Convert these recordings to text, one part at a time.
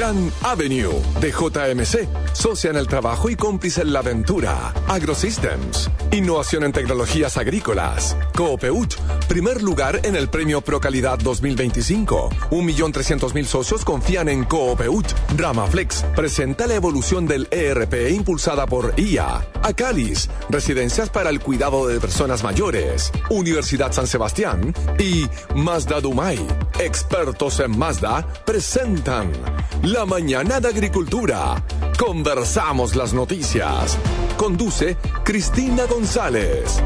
Gran Avenue de JMC, socia en el trabajo y cómplice en la aventura. AgroSystems, innovación en tecnologías agrícolas. Coopeut, primer lugar en el premio Procalidad 2025. 1.300.000 socios confían en Coopeut. Ramaflex presenta la evolución del ERP impulsada por IA. Acalis, residencias para el cuidado de personas mayores. Universidad San Sebastián y Mazda Dumay, expertos en Mazda, presentan La Mañana de Agricultura. Conversamos las noticias. Conduce Cristina González.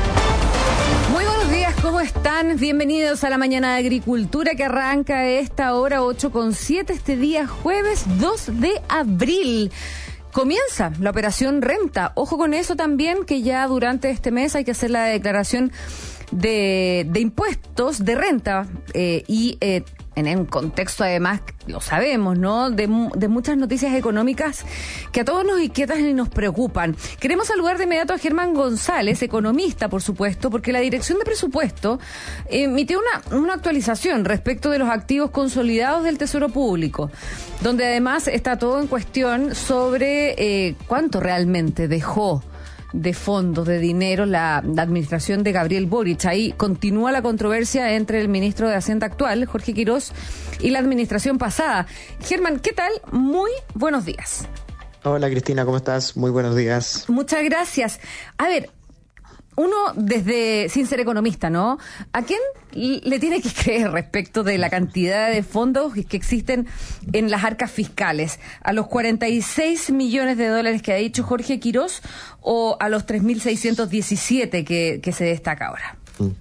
Muy buenos días, ¿cómo están? Bienvenidos a La Mañana de Agricultura que arranca a esta hora 8:07 este día jueves 2 de abril. Comienza la operación renta. Ojo con eso también, que ya durante este mes hay que hacer la declaración de impuestos de renta en un contexto, además, lo sabemos, ¿no?, de muchas noticias económicas que a todos nos inquietan y nos preocupan. Queremos saludar de inmediato a Germán González, economista, por supuesto, porque la Dirección de Presupuesto emitió una actualización respecto de los activos consolidados del Tesoro Público, donde además está todo en cuestión sobre cuánto realmente dejó de fondos, de dinero, la administración de Gabriel Boric. Ahí continúa la controversia entre el ministro de Hacienda actual, Jorge Quirós, y la administración pasada. Germán, ¿qué tal? Muy buenos días. Hola Cristina, ¿cómo estás? Muy buenos días. Muchas gracias. A ver, uno desde, sin ser economista, ¿no?, ¿a quién le tiene que creer respecto de la cantidad de fondos que existen en las arcas fiscales? ¿A los 46 millones de dólares que ha dicho Jorge Quirós o a los 3.617 que se destaca ahora?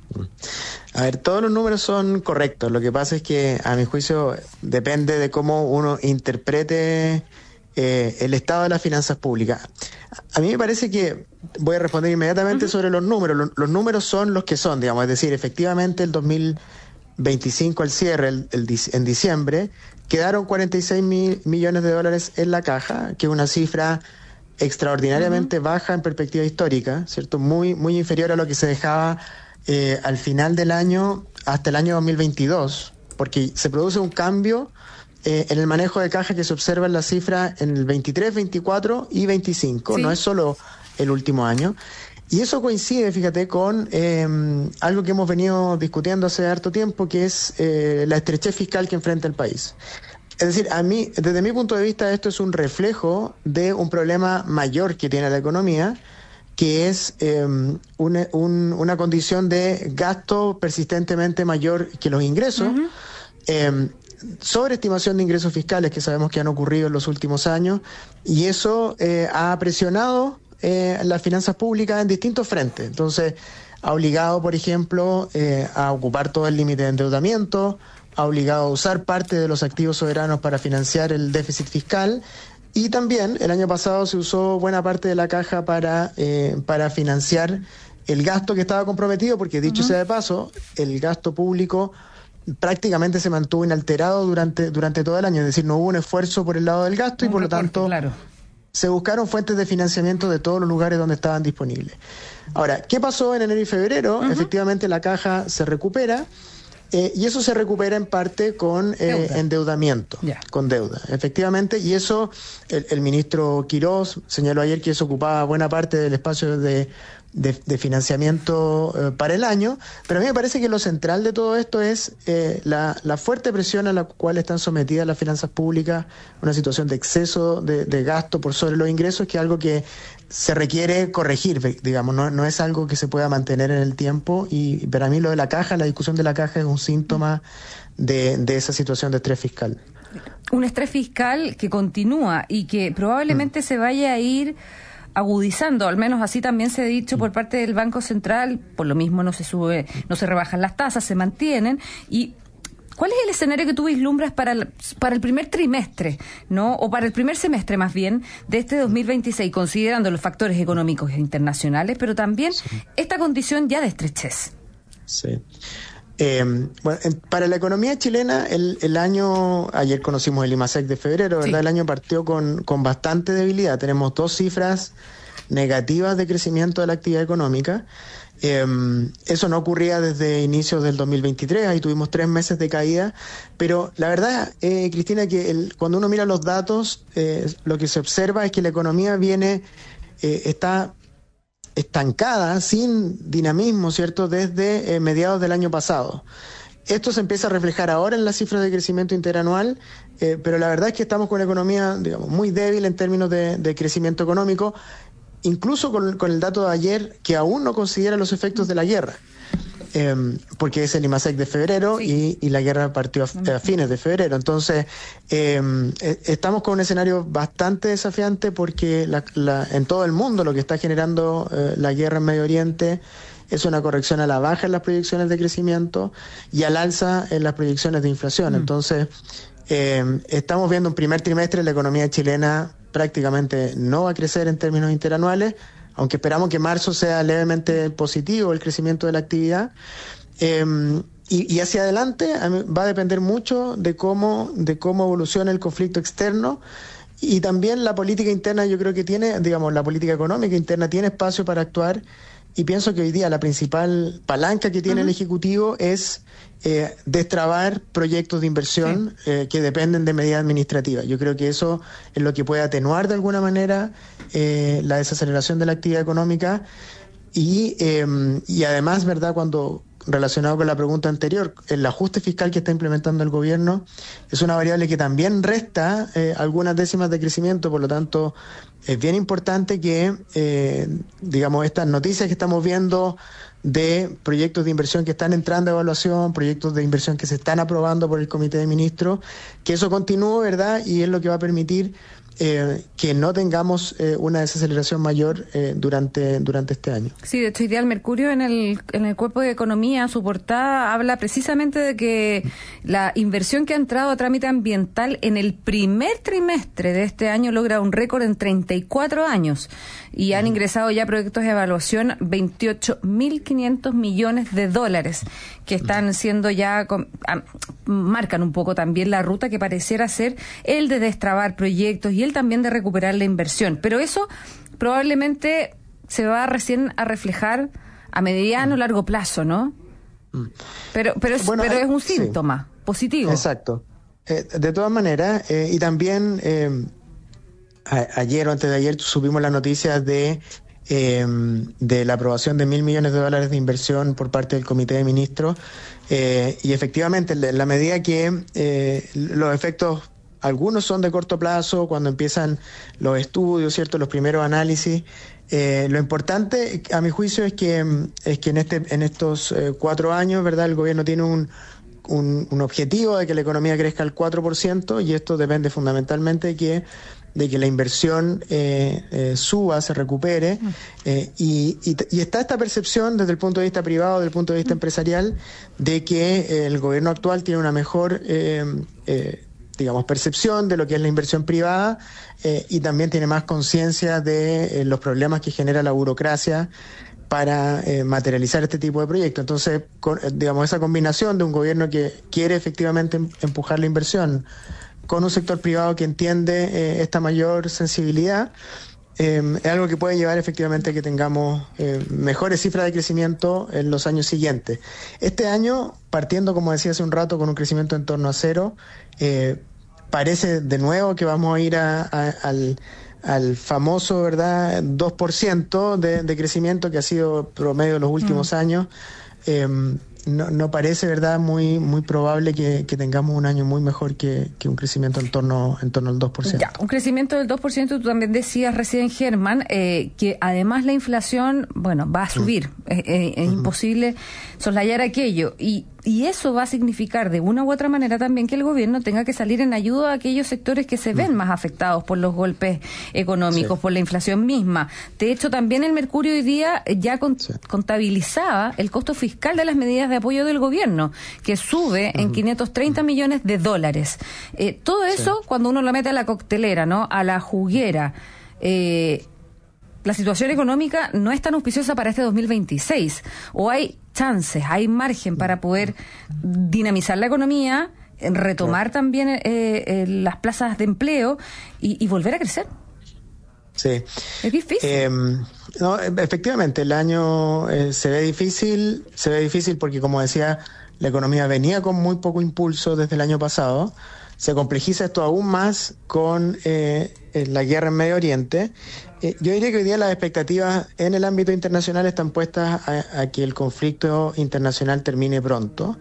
A ver, todos los números son correctos. Lo que pasa es que, a mi juicio, depende de cómo uno interprete el estado de las finanzas públicas. A mí me parece que voy a responder inmediatamente sobre los números. Los números son los que son, digamos, es decir, efectivamente el 2025 al cierre, en diciembre, quedaron 46 millones de dólares en la caja, que es una cifra extraordinariamente baja en perspectiva histórica, ¿cierto? Muy, muy inferior a lo que se dejaba al final del año hasta el año 2022, porque se produce un cambio en el manejo de caja que se observa en la cifra en el 23, 24 y 25, sí. No es solo el último año. Y eso coincide, fíjate, con algo que hemos venido discutiendo hace harto tiempo, que es la estrechez fiscal que enfrenta el país. Es decir, desde mi punto de vista, esto es un reflejo de un problema mayor que tiene la economía, que es una condición de gasto persistentemente mayor que los ingresos, sobreestimación de ingresos fiscales que sabemos que han ocurrido en los últimos años, y eso ha presionado las finanzas públicas en distintos frentes. Entonces, ha obligado, por ejemplo, a ocupar todo el límite de endeudamiento, ha obligado a usar parte de los activos soberanos para financiar el déficit fiscal, y también el año pasado se usó buena parte de la caja para financiar el gasto que estaba comprometido, porque dicho sea de paso, el gasto público prácticamente se mantuvo inalterado durante todo el año, es decir, no hubo un esfuerzo por el lado del gasto y por lo tanto se buscaron fuentes de financiamiento de todos los lugares donde estaban disponibles. Ahora, ¿qué pasó en enero y febrero? Efectivamente la caja se recupera, y eso se recupera en parte con endeudamiento, con deuda, efectivamente, y eso el ministro Quirós señaló ayer que eso ocupaba buena parte del espacio de financiamiento para el año, pero a mí me parece que lo central de todo esto es la fuerte presión a la cual están sometidas las finanzas públicas, una situación de exceso de gasto por sobre los ingresos, que es algo que se requiere corregir, digamos, no es algo que se pueda mantener en el tiempo, y para mí lo de la caja, la discusión de la caja es un síntoma de esa situación de estrés fiscal. Un estrés fiscal que continúa y que probablemente se vaya a ir agudizando, al menos así también se ha dicho por parte del Banco Central. Por lo mismo no se rebajan las tasas, se mantienen. ¿Y cuál es el escenario que tú vislumbras para el primer trimestre, ¿no?, o para el primer semestre más bien de este 2026, considerando los factores económicos internacionales, pero también esta condición ya de estrechez? Sí. Para la economía chilena, el año, ayer conocimos el IMASEC de febrero, ¿verdad? Sí. El año partió con bastante debilidad. Tenemos dos cifras negativas de crecimiento de la actividad económica. Eso no ocurría desde inicios del 2023, ahí tuvimos 3 meses de caída, pero la verdad, Cristina, que cuando uno mira los datos, lo que se observa es que la economía está estancada, sin dinamismo, ¿cierto?, desde mediados del año pasado. Esto se empieza a reflejar ahora en las cifras de crecimiento interanual, pero la verdad es que estamos con una economía, digamos, muy débil en términos de crecimiento económico, incluso con el dato de ayer, que aún no considera los efectos de la guerra, porque es el IMASEC de febrero, sí, y la guerra partió a fines de febrero. Entonces, estamos con un escenario bastante desafiante porque en todo el mundo lo que está generando la guerra en Medio Oriente es una corrección a la baja en las proyecciones de crecimiento y al alza en las proyecciones de inflación. Entonces, estamos viendo un primer trimestre, la economía chilena prácticamente no va a crecer en términos interanuales, aunque esperamos que marzo sea levemente positivo el crecimiento de la actividad. Y hacia adelante va a depender mucho de cómo evoluciona el conflicto externo, y también la política interna. Yo creo que la política económica interna tiene espacio para actuar. Y pienso que hoy día la principal palanca que tiene el Ejecutivo es destrabar proyectos de inversión que dependen de medidas administrativas. Yo creo que eso es lo que puede atenuar de alguna manera la desaceleración de la actividad económica. Y además, ¿verdad?, cuando relacionado con la pregunta anterior, el ajuste fiscal que está implementando el gobierno es una variable que también resta algunas décimas de crecimiento. Por lo tanto, es bien importante que, estas noticias que estamos viendo de proyectos de inversión que están entrando a evaluación, proyectos de inversión que se están aprobando por el Comité de Ministros, que eso continúe, ¿verdad?, y es lo que va a permitir que no tengamos una desaceleración mayor durante este año. Sí, de hecho, Ideal Mercurio en el Cuerpo de Economía, su portada, habla precisamente de que la inversión que ha entrado a trámite ambiental en el primer trimestre de este año logra un récord en 34 años y han ingresado ya proyectos de evaluación 28.500 millones de dólares que están siendo ya, marcan un poco también la ruta que pareciera ser el de destrabar proyectos y el también de recuperar la inversión. Pero eso probablemente se va recién a reflejar a mediano o largo plazo, ¿no? Pero es un síntoma positivo. Exacto. De todas maneras, y también ayer o antes de ayer supimos las noticias de la aprobación de $1.000 millones de inversión por parte del Comité de Ministros, y efectivamente, en la medida que los efectos, algunos son de corto plazo, cuando empiezan los estudios, ¿cierto?, los primeros análisis. Lo importante, a mi juicio, es que en estos 4 años, ¿verdad?, el gobierno tiene un objetivo de que la economía crezca al 4%, y esto depende fundamentalmente de que la inversión suba, se recupere, y está esta percepción desde el punto de vista privado, desde el punto de vista empresarial, de que el gobierno actual tiene una mejor percepción de lo que es la inversión privada, y también tiene más conciencia de los problemas que genera la burocracia para materializar este tipo de proyectos. Entonces, esa combinación de un gobierno que quiere efectivamente empujar la inversión con un sector privado que entiende esta mayor sensibilidad, es algo que puede llevar efectivamente a que tengamos mejores cifras de crecimiento en los años siguientes. Este año, partiendo, como decía hace un rato, con un crecimiento en torno a 0, parece de nuevo que vamos a ir al famoso, ¿verdad?, 2% de crecimiento que ha sido promedio de los últimos años. No parece, ¿verdad?, muy probable que tengamos un año muy mejor que un crecimiento en torno al 2%. Ya, un crecimiento del 2%, tú también decías recién, Germán, que además la inflación, va a subir. Es imposible soslayar aquello. Y eso va a significar de una u otra manera también que el gobierno tenga que salir en ayuda a aquellos sectores que se ven más afectados por los golpes económicos, por la inflación misma. De hecho, también el Mercurio hoy día ya contabilizaba el costo fiscal de las medidas de apoyo del gobierno, que sube en $530 millones. Todo eso, cuando uno lo mete a la coctelera, ¿no?, a la juguera, la situación económica no es tan auspiciosa para este 2026. O hay chances, hay margen para poder dinamizar la economía, retomar también las plazas de empleo y volver a crecer. Sí. Es difícil. No, efectivamente, el año se ve difícil porque, como decía, la economía venía con muy poco impulso desde el año pasado. Se complejiza esto aún más con la guerra en Medio Oriente. Yo diría que hoy día las expectativas en el ámbito internacional están puestas a que el conflicto internacional termine pronto.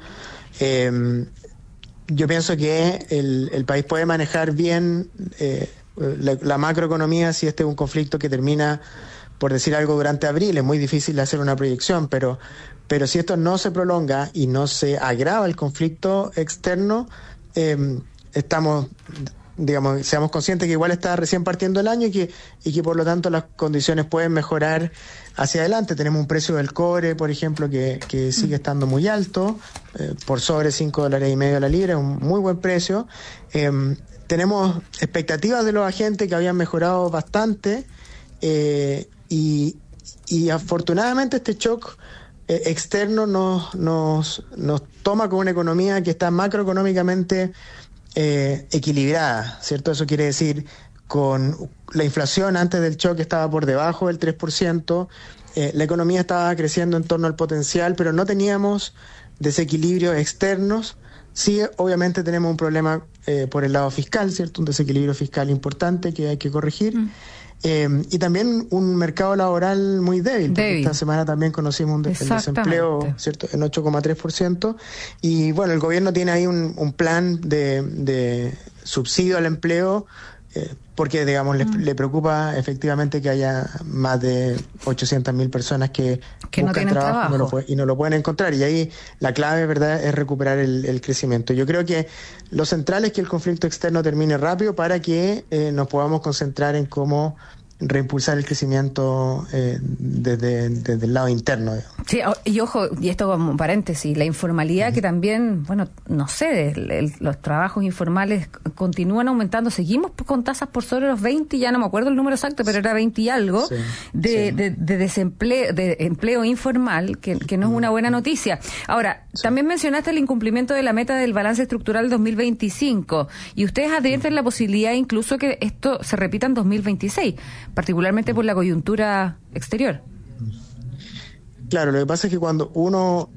Yo pienso que el país puede manejar bien la macroeconomía si este es un conflicto que termina, por decir algo, durante abril. Es muy difícil hacer una proyección, pero si esto no se prolonga y no se agrava el conflicto externo, seamos conscientes que igual está recién partiendo el año y que por lo tanto las condiciones pueden mejorar hacia adelante. Tenemos un precio del cobre, por ejemplo, que sigue estando muy alto, por sobre $5.50 la libra, un muy buen precio. Tenemos expectativas de los agentes que habían mejorado bastante, y afortunadamente este shock externo nos toma con una economía que está macroeconómicamente equilibrada, ¿cierto? Eso quiere decir, con la inflación antes del shock estaba por debajo del 3%, la economía estaba creciendo en torno al potencial, pero no teníamos desequilibrios externos. Sí, obviamente tenemos un problema por el lado fiscal, ¿cierto? Un desequilibrio fiscal importante que hay que corregir. Y también un mercado laboral muy débil. Porque esta semana también conocimos el desempleo, ¿cierto?, en 8,3%. Y bueno, el gobierno tiene ahí un plan de subsidio al empleo, porque, digamos, le preocupa efectivamente que haya más de 800.000 personas que buscan no trabajo y no lo pueden encontrar. Y ahí la clave, ¿verdad?, es recuperar el crecimiento. Yo creo que lo central es que el conflicto externo termine rápido para que nos podamos concentrar en cómo reimpulsar el crecimiento desde el lado interno. Sí, y ojo, y esto como paréntesis, la informalidad que también, bueno, no sé, los trabajos informales continúan aumentando, seguimos con tasas por sobre los 20, ya no me acuerdo el número exacto, pero era 20 y algo, de desempleo, de empleo informal, que no es una buena noticia. Ahora, también mencionaste el incumplimiento de la meta del balance estructural 2025, y ustedes advierten la posibilidad incluso que esto se repita en 2026, particularmente por la coyuntura exterior. Claro, lo que pasa es que cuando uno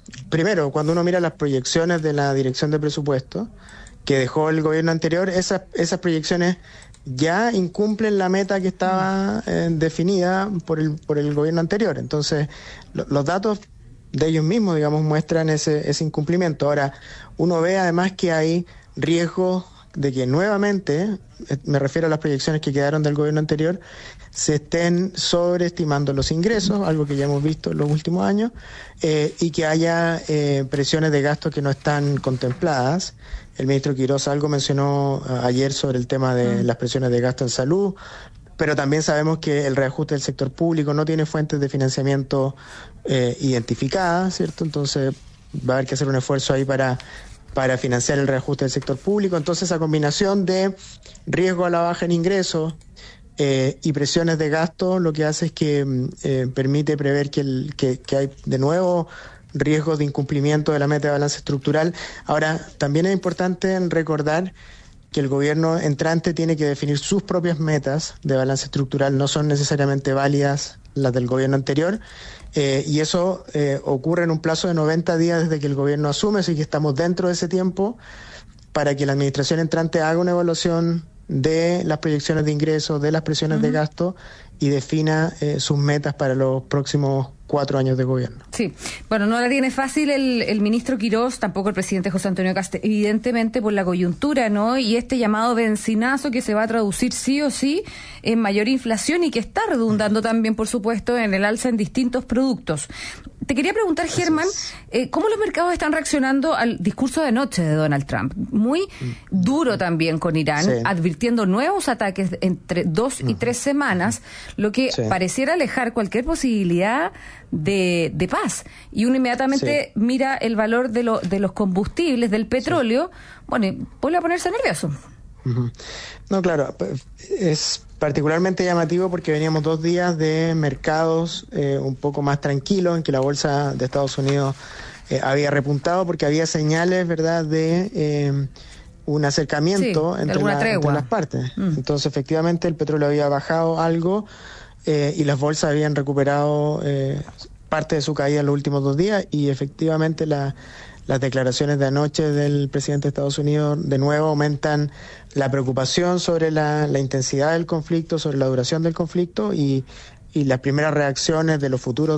mira las proyecciones de la Dirección de Presupuesto que dejó el gobierno anterior, esas proyecciones ya incumplen la meta que estaba definida por el gobierno anterior. Entonces, los datos de ellos mismos, digamos, muestran ese incumplimiento. Ahora, uno ve además que hay riesgos de que nuevamente, me refiero a las proyecciones que quedaron del gobierno anterior, se estén sobreestimando los ingresos, algo que ya hemos visto en los últimos años, y que haya presiones de gasto que no están contempladas. El ministro Quirós algo mencionó ayer sobre el tema de las presiones de gasto en salud, pero también sabemos que el reajuste del sector público no tiene fuentes de financiamiento identificadas, ¿cierto? Entonces va a haber que hacer un esfuerzo ahí para financiar el reajuste del sector público. Entonces, esa combinación de riesgo a la baja en ingresos y presiones de gasto lo que hace es que permite prever que hay de nuevo riesgos de incumplimiento de la meta de balance estructural. Ahora, también es importante recordar que el gobierno entrante tiene que definir sus propias metas de balance estructural, no son necesariamente válidas las del gobierno anterior, y eso ocurre en un plazo de 90 días desde que el gobierno asume, así que estamos dentro de ese tiempo para que la administración entrante haga una evaluación de las proyecciones de ingresos, de las presiones de gasto y defina sus metas para los próximos 4 años de gobierno. Sí, bueno, no la tiene fácil el ministro Quirós, tampoco el presidente José Antonio Kast, evidentemente por la coyuntura, ¿no? Y este llamado benzinazo que se va a traducir sí o sí en mayor inflación y que está redundando también, por supuesto, en el alza en distintos productos. Te quería preguntar, Germán, ¿cómo los mercados están reaccionando al discurso de anoche de Donald Trump? Muy duro también con Irán, advirtiendo nuevos ataques entre 2 y 3 semanas, lo que pareciera alejar cualquier posibilidad de paz. Y uno inmediatamente mira el valor de los combustibles, del petróleo, bueno, y vuelve a ponerse nervioso. No, claro, es particularmente llamativo porque veníamos 2 días de mercados un poco más tranquilos, en que la bolsa de Estados Unidos había repuntado porque había señales, ¿verdad?, de un acercamiento entre las partes. Entonces, efectivamente, el petróleo había bajado algo y las bolsas habían recuperado parte de su caída en los últimos 2 días, y efectivamente las declaraciones de anoche del presidente de Estados Unidos de nuevo aumentan la preocupación sobre la intensidad del conflicto, sobre la duración del conflicto, y las primeras reacciones de los futuros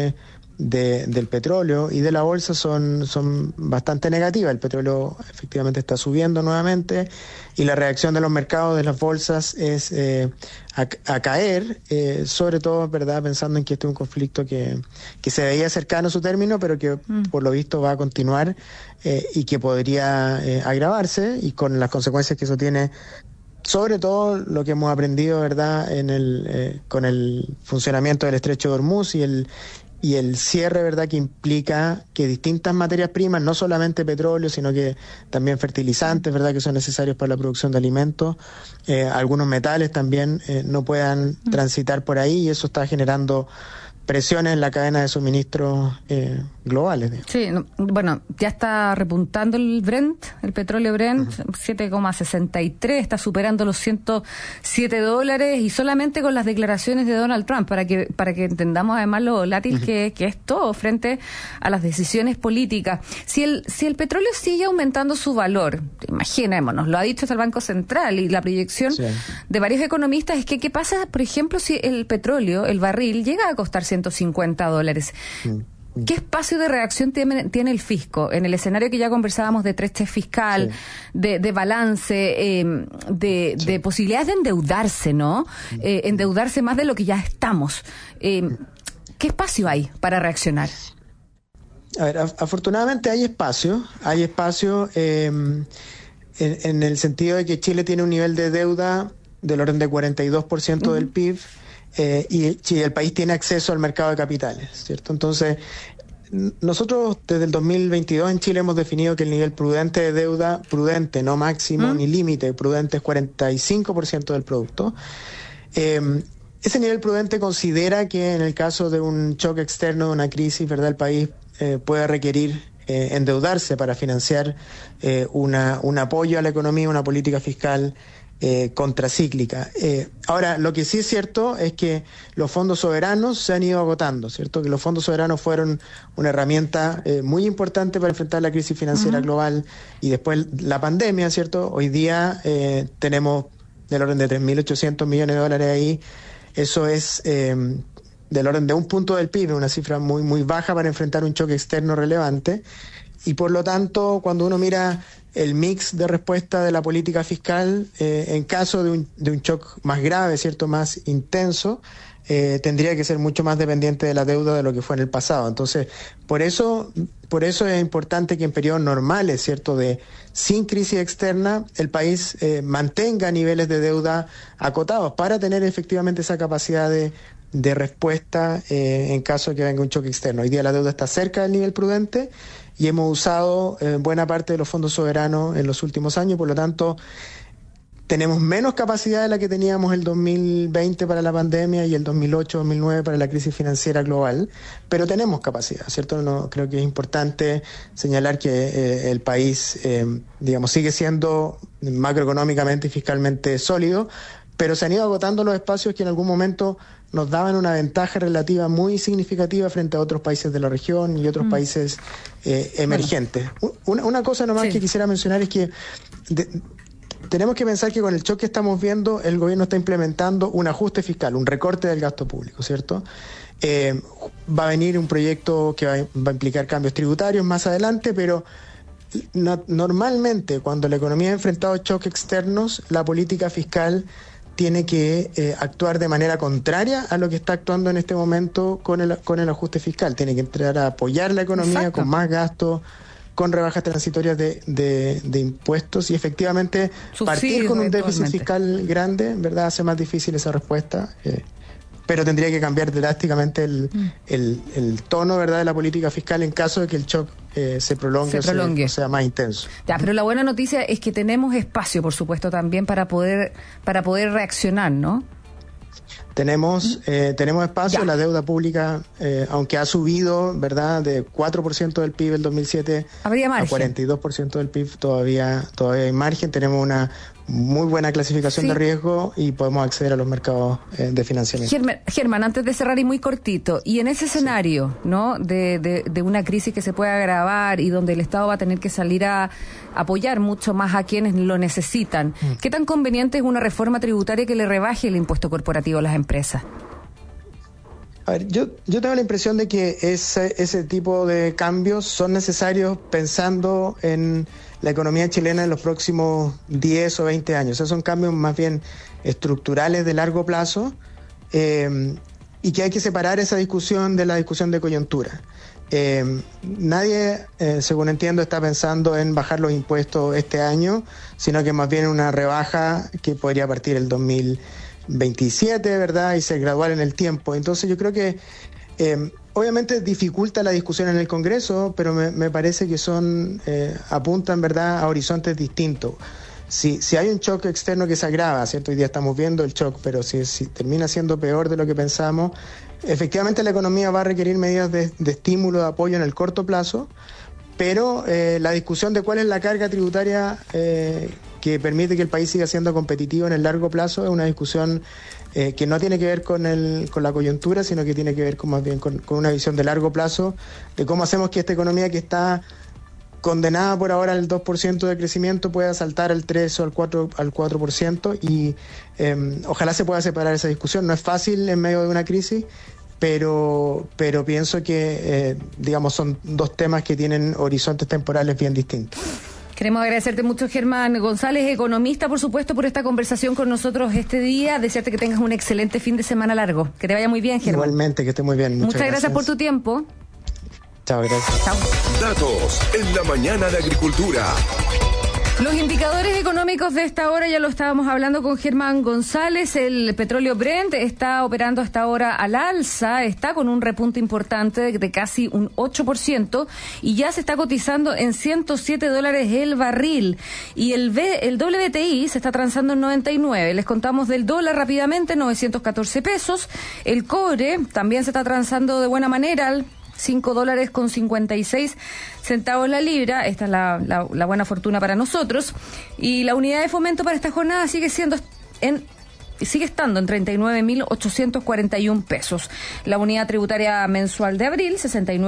del petróleo y de la bolsa son bastante negativas. El petróleo efectivamente está subiendo nuevamente, y la reacción de los mercados, de las bolsas, es a caer, sobre todo, ¿verdad?, pensando en que este es un conflicto que se veía cercano a su término, pero que por lo visto va a continuar y que podría agravarse, y con las consecuencias que eso tiene, sobre todo lo que hemos aprendido, ¿verdad?, con el funcionamiento del estrecho de Hormuz y el cierre, ¿verdad?, que implica que distintas materias primas, no solamente petróleo, sino que también fertilizantes, ¿verdad?, que son necesarios para la producción de alimentos, algunos metales también no puedan transitar por ahí, y eso está generando presiones en la cadena de suministros globales. Sí, bueno, ya está repuntando el Brent, el petróleo Brent, 7,63, está superando los $107, y solamente con las declaraciones de Donald Trump, para que entendamos además lo volátil que es todo frente a las decisiones políticas. Si el petróleo sigue aumentando su valor, imaginémonos, lo ha dicho hasta el Banco Central, y la proyección de varios economistas es que ¿qué pasa, por ejemplo, si el petróleo, el barril, llega a costar $150? ¿Qué espacio de reacción tiene el fisco en el escenario que ya conversábamos de treche fiscal, de balance, de posibilidades de endeudarse, ¿no? Endeudarse más de lo que ya estamos. ¿Qué espacio hay para reaccionar? A ver, afortunadamente hay espacio en el sentido de que Chile tiene un nivel de deuda del orden de 42% del PIB, y el país tiene acceso al mercado de capitales, ¿cierto? Entonces, nosotros desde el 2022 en Chile hemos definido que el nivel prudente de deuda, prudente, no máximo ni límite, prudente es 45% del producto. Ese nivel prudente considera que en el caso de un choque externo, de una crisis, ¿verdad?, el país puede requerir endeudarse para financiar un apoyo a la economía, una política fiscal contracíclica. Ahora, lo que sí es cierto es que los fondos soberanos se han ido agotando, ¿cierto? Que los fondos soberanos fueron una herramienta muy importante para enfrentar la crisis financiera global y después la pandemia, ¿cierto? Hoy día tenemos del orden de 3.800 millones de dólares ahí. Eso es del orden de un punto del PIB, una cifra muy, muy baja para enfrentar un choque externo relevante. Y por lo tanto, cuando uno mira el mix de respuesta de la política fiscal, en caso de un shock más grave, ¿cierto?, más intenso, tendría que ser mucho más dependiente de la deuda de lo que fue en el pasado. Entonces, por eso es importante que en periodos normales, ¿cierto?, sin crisis externa, el país mantenga niveles de deuda acotados para tener efectivamente esa capacidad de respuesta en caso de que venga un choque externo. Hoy día la deuda está cerca del nivel prudente y hemos usado buena parte de los fondos soberanos en los últimos años, por lo tanto tenemos menos capacidad de la que teníamos el 2020 para la pandemia y el 2008-2009 para la crisis financiera global, pero tenemos capacidad, ¿cierto? No, creo que es importante señalar que el país, sigue siendo macroeconómicamente y fiscalmente sólido, pero se han ido agotando los espacios que en algún momento nos daban una ventaja relativa muy significativa frente a otros países de la región y otros países emergentes. Una cosa nomás que quisiera mencionar es que tenemos que pensar que con el shock que estamos viendo, el gobierno está implementando un ajuste fiscal, un recorte del gasto público, ¿cierto? Va a venir un proyecto que va a implicar cambios tributarios más adelante, pero normalmente cuando la economía ha enfrentado choques externos, la política fiscal tiene que actuar de manera contraria a lo que está actuando en este momento con el ajuste fiscal. Tiene que entrar a apoyar la economía con más gastos, con rebajas transitorias de impuestos y efectivamente partir con un déficit fiscal grande, ¿verdad?, hace más difícil esa respuesta. Pero tendría que cambiar drásticamente el tono, ¿verdad?, de la política fiscal en caso de que el shock se prolongue. O sea más intenso. Ya, pero la buena noticia es que tenemos espacio, por supuesto, también para poder reaccionar, ¿no? Tenemos espacio. Ya. La deuda pública, aunque ha subido, ¿verdad?, de 4% del PIB el 2007 Habría a margen. 42% del PIB, todavía hay margen. Tenemos una muy buena clasificación Sí. de riesgo y podemos acceder a los mercados de financiamiento. Germán, antes de cerrar y muy cortito, y en ese escenario, ¿no?, de una crisis que se puede agravar y donde el Estado va a tener que salir a apoyar mucho más a quienes lo necesitan, ¿qué tan conveniente es una reforma tributaria que le rebaje el impuesto corporativo a las empresas? A ver, yo tengo la impresión de que ese tipo de cambios son necesarios pensando en la economía chilena en los próximos 10 o 20 años. O sea, son cambios más bien estructurales de largo plazo, y que hay que separar esa discusión de la discusión de coyuntura. Nadie, según entiendo, está pensando en bajar los impuestos este año, sino que más bien una rebaja que podría partir el 2027, ¿verdad?, y ser gradual en el tiempo. Entonces yo creo que obviamente dificulta la discusión en el Congreso, pero me parece que apuntan, ¿verdad?, a horizontes distintos. Si hay un shock externo que se agrava, ¿cierto? Hoy día estamos viendo el shock, pero si termina siendo peor de lo que pensamos, efectivamente la economía va a requerir medidas de estímulo, de apoyo en el corto plazo, pero la discusión de cuál es la carga tributaria que permite que el país siga siendo competitivo en el largo plazo es una discusión que no tiene que ver con la coyuntura, sino que tiene que ver más bien con una visión de largo plazo de cómo hacemos que esta economía que está condenada por ahora al 2% de crecimiento pueda saltar al 3 o al 4%, y ojalá se pueda separar esa discusión. No es fácil en medio de una crisis, pero pienso que son dos temas que tienen horizontes temporales bien distintos. Queremos agradecerte mucho, Germán González, economista, por supuesto, por esta conversación con nosotros este día. Desearte que tengas un excelente fin de semana largo. Que te vaya muy bien, Germán. Igualmente, que esté muy bien. Muchas gracias por tu tiempo. Chao, gracias. Chao. Datos en la mañana de Agricultura. Los indicadores económicos de esta hora ya lo estábamos hablando con Germán González. El petróleo Brent está operando hasta ahora al alza, está con un repunte importante de casi un 8% y ya se está cotizando en $107 el barril. Y el WTI se está transando en 99. Les contamos del dólar rápidamente, 914 pesos. El cobre también se está transando de buena manera, $5.56 la libra. Esta es la buena fortuna para nosotros. Y la unidad de fomento para esta jornada sigue estando en 39.841 pesos. La unidad tributaria mensual de abril,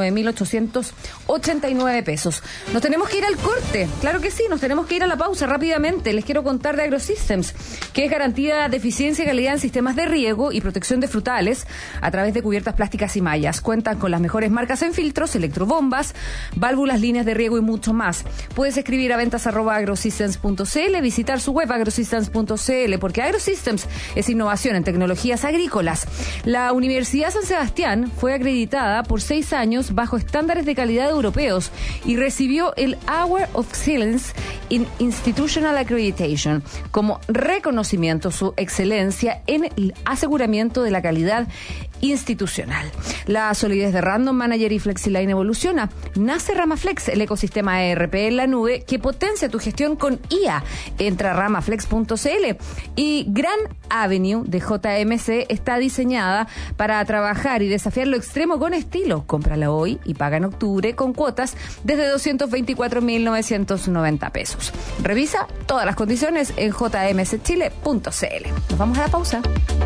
69.889 pesos. Nos tenemos que ir al corte, claro que sí, nos tenemos que ir a la pausa rápidamente. Les quiero contar de AgroSystems, que es garantía de eficiencia y calidad en sistemas de riego y protección de frutales a través de cubiertas plásticas y mallas. Cuentan con las mejores marcas en filtros, electrobombas, válvulas, líneas de riego y mucho más. Puedes escribir a ventas@agrosystems.cl, visitar su web agrosystems.cl, porque AgroSystems es innovación en tecnologías agrícolas. La Universidad San Sebastián fue acreditada por 6 años bajo estándares de calidad europeos y recibió el Award of Excellence in Institutional Accreditation como reconocimiento a su excelencia en el aseguramiento de la calidad institucional. La solidez de Random Manager y FlexiLine evoluciona. Nace Ramaflex, el ecosistema ERP en la nube que potencia tu gestión con IA. Entra a ramaflex.cl. Y Gran Avenue de JMC está diseñada para trabajar y desafiar lo extremo con estilo. Cómprala hoy y paga en octubre con cuotas desde 224.990 pesos. Revisa todas las condiciones en jmcchile.cl. Nos vamos a la pausa.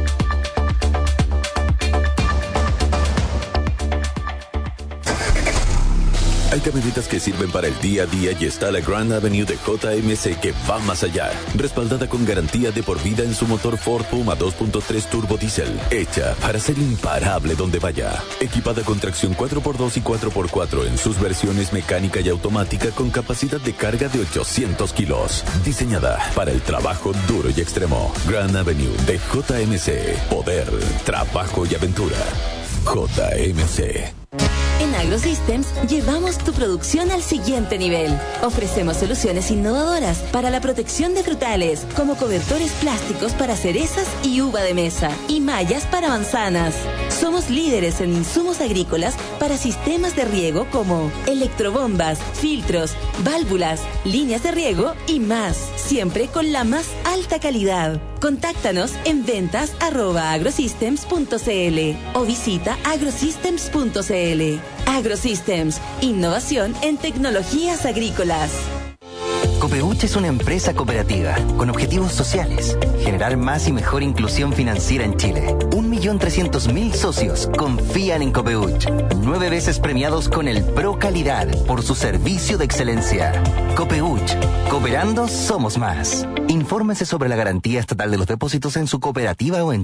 Hay camionetas que sirven para el día a día y está la Grand Avenue de JMC que va más allá. Respaldada con garantía de por vida en su motor Ford Puma 2.3 Turbo Diesel. Hecha para ser imparable donde vaya. Equipada con tracción 4x2 y 4x4 en sus versiones mecánica y automática con capacidad de carga de 800 kilos. Diseñada para el trabajo duro y extremo. Grand Avenue de JMC. Poder, trabajo y aventura. JMC. En AgroSystems llevamos tu producción al siguiente nivel. Ofrecemos soluciones innovadoras para la protección de frutales, como cobertores plásticos para cerezas y uva de mesa, y mallas para manzanas. Somos líderes en insumos agrícolas para sistemas de riego como electrobombas, filtros, válvulas, líneas de riego y más, siempre con la más alta calidad. Contáctanos en ventas@agrosystems.cl o visita agrosystems.cl. Agrosystems, innovación en tecnologías agrícolas. Copeuch es una empresa cooperativa con objetivos sociales, generar más y mejor inclusión financiera en Chile. 1.300.000 socios confían en Copeuch. 9 veces premiados con el Pro Calidad por su servicio de excelencia. Copeuch, cooperando somos más. Infórmese sobre la garantía estatal de los depósitos en su cooperativa o en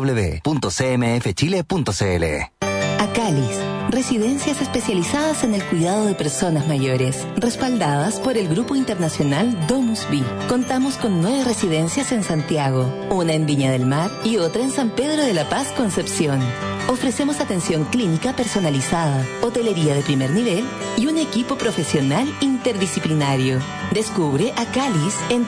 www.cmfchile.cl. Acalis, residencias especializadas en el cuidado de personas mayores, respaldadas por el Grupo Internacional Domus Vi. Contamos con 9 residencias en Santiago, una en Viña del Mar y otra en San Pedro de la Paz, Concepción. Ofrecemos atención clínica personalizada, hotelería de primer nivel y un equipo profesional interdisciplinario. Descubre Acalis en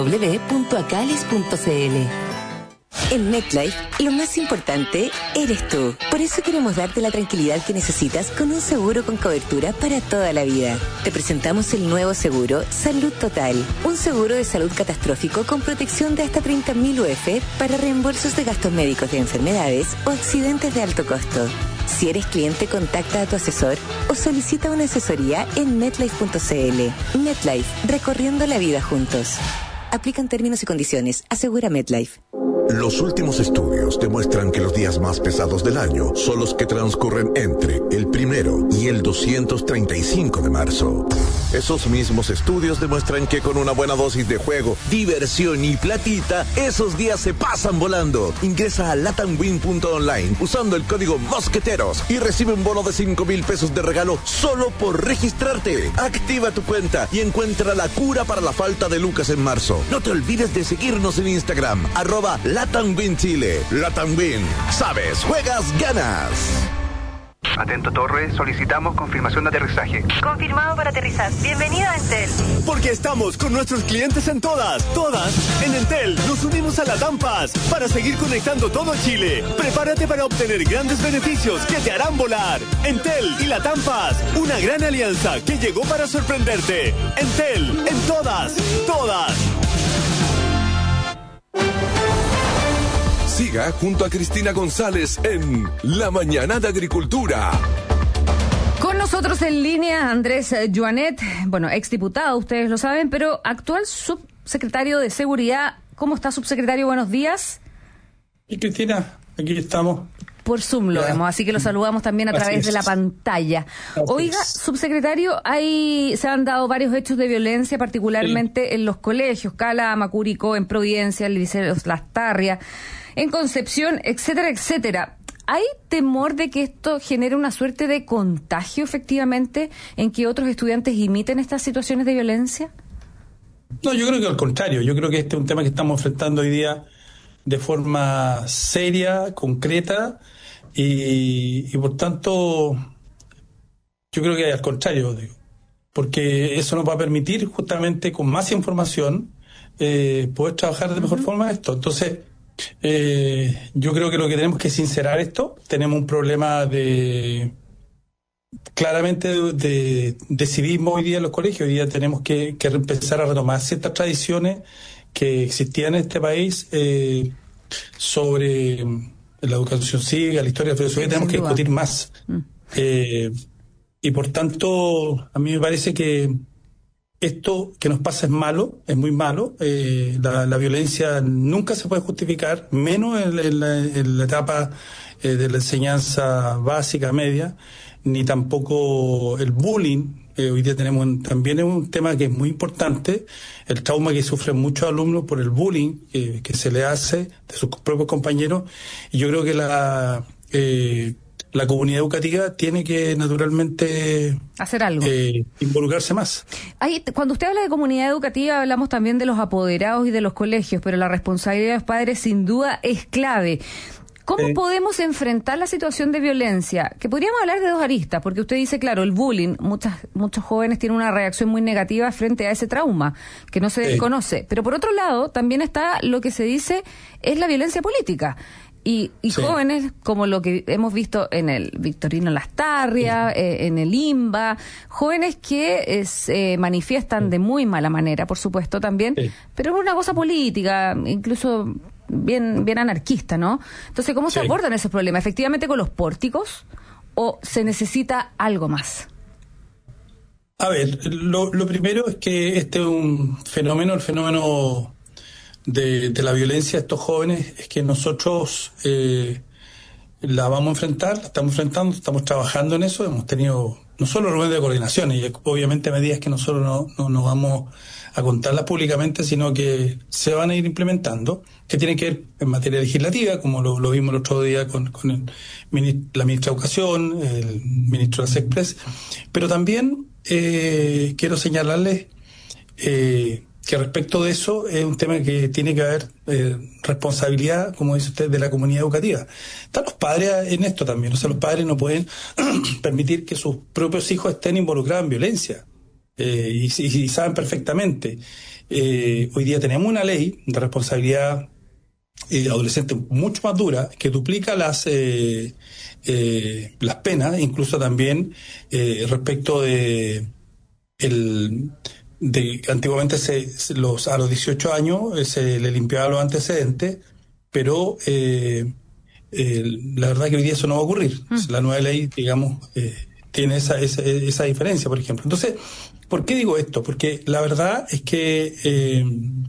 www.acalis.cl. En MetLife, lo más importante eres tú. Por eso queremos darte la tranquilidad que necesitas con un seguro con cobertura para toda la vida. Te presentamos el nuevo seguro Salud Total, un seguro de salud catastrófico con protección de hasta 30.000 UF para reembolsos de gastos médicos de enfermedades o accidentes de alto costo. Si eres cliente, contacta a tu asesor o solicita una asesoría en MetLife.cl. MetLife, recorriendo la vida juntos. Aplican términos y condiciones. Asegura MetLife. Los últimos estudios demuestran que los días más pesados del año son los que transcurren entre el 1 y el 235 de marzo. Esos mismos estudios demuestran que con una buena dosis de juego, diversión y platita, esos días se pasan volando. Ingresa a latamwin.online usando el código Mosqueteros y recibe un bono de 5,000 pesos de regalo solo por registrarte. Activa tu cuenta y encuentra la cura para la falta de lucas en marzo. No te olvides de seguirnos en Instagram, @LatamWin Chile. LatamWin. Sabes, juegas, ganas. Atento Torre, solicitamos confirmación de aterrizaje. Confirmado para aterrizar. Bienvenido a Entel. Porque estamos con nuestros clientes en todas. En Entel nos unimos a Latam Paz para seguir conectando todo Chile. Prepárate para obtener grandes beneficios que te harán volar. Entel y Latam Paz, una gran alianza que llegó para sorprenderte. Entel, en todas. Siga junto a Cristina González en La Mañana de Agricultura. Con nosotros en línea Andrés Joanet, exdiputado, ustedes lo saben, pero actual subsecretario de Seguridad. ¿Cómo está, subsecretario? Buenos días. Y Cristina, aquí estamos. Por Zoom lo vemos, así que lo saludamos también a través de la pantalla. Oiga, subsecretario, se han dado varios hechos de violencia, particularmente en los colegios, Calama, Curicó, en Providencia, el Liceo Las Tarrias, en Concepción, etcétera, etcétera. ¿Hay temor de que esto genere una suerte de contagio, efectivamente, en que otros estudiantes imiten estas situaciones de violencia? No, yo creo que al contrario. Yo creo que este es un tema que estamos enfrentando hoy día de forma seria, concreta, y por tanto, yo creo que al contrario, porque eso nos va a permitir justamente con más información poder trabajar de mejor forma esto. Entonces, yo creo que lo que tenemos que sincerar esto. Tenemos un problema claramente de civismo hoy día en los colegios. Hoy día tenemos que empezar a retomar ciertas tradiciones que existían en este país sobre la educación cívica, la historia de la filosofía. Tenemos que discutir más. Y por tanto, a mí me parece que esto que nos pasa es malo, es muy malo. La violencia nunca se puede justificar, menos en la etapa de la enseñanza básica, media, ni tampoco el bullying. Hoy día tenemos también un tema que es muy importante, el trauma que sufren muchos alumnos por el bullying que se le hace de sus propios compañeros. Y yo creo que la comunidad educativa tiene que naturalmente hacer algo, involucrarse más. Cuando usted habla de comunidad educativa, hablamos también de los apoderados y de los colegios, pero la responsabilidad de los padres sin duda es clave. ¿Cómo podemos enfrentar la situación de violencia? Que podríamos hablar de dos aristas, porque usted dice, claro, el bullying, muchos jóvenes tienen una reacción muy negativa frente a ese trauma, que no se desconoce. Pero por otro lado, también está lo que se dice es la violencia política. Y jóvenes como lo que hemos visto en el Victorino Lastarria, en el IMBA, jóvenes que se manifiestan de muy mala manera, por supuesto también, pero es una cosa política, incluso bien anarquista, ¿no? Entonces, ¿cómo se abordan esos problemas? ¿Efectivamente con los pórticos o se necesita algo más? A ver, lo primero es que este es un fenómeno, el fenómeno de la violencia de estos jóvenes, es que nosotros la vamos a enfrentar, la estamos enfrentando, estamos trabajando en eso, hemos tenido no solo reuniones de coordinación y obviamente medidas que nosotros no vamos a contarlas públicamente, sino que se van a ir implementando, que tienen que ver en materia legislativa, como lo vimos el otro día con la ministra de Educación, el ministro de la SECPRES, pero también quiero señalarles que respecto de eso es un tema que tiene que haber responsabilidad, como dice usted, de la comunidad educativa. Están los padres en esto también, o sea, los padres no pueden permitir que sus propios hijos estén involucrados en violencia, y saben perfectamente. Hoy día tenemos una ley de responsabilidad adolescente mucho más dura, que duplica las penas, incluso también respecto antiguamente a los 18 años se le limpiaba los antecedentes, pero la verdad que hoy día eso no va a ocurrir. La nueva ley, digamos, tiene esa diferencia, por ejemplo. Entonces, ¿por qué digo esto? Porque la verdad es que